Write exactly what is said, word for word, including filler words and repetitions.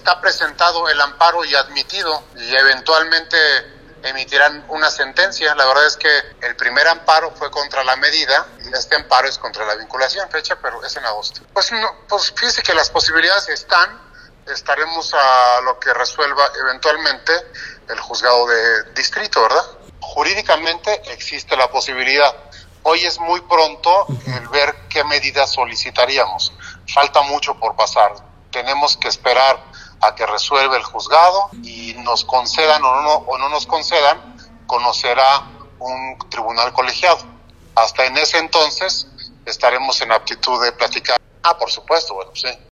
está presentado el amparo y admitido, y eventualmente emitirán una sentencia. La verdad es que el primer amparo fue contra la medida y este amparo es contra la vinculación, fecha, pero es en agosto. Pues, no, pues fíjese que las posibilidades están, estaremos a lo que resuelva eventualmente el juzgado de distrito, ¿verdad? Jurídicamente existe la posibilidad. Hoy es muy pronto el ver qué medidas solicitaríamos. Falta mucho por pasar. Tenemos que esperar a que resuelva el juzgado y nos concedan o no, o no nos concedan, conocerá un tribunal colegiado. Hasta en ese entonces estaremos en aptitud de platicar. Ah, por supuesto, bueno, sí.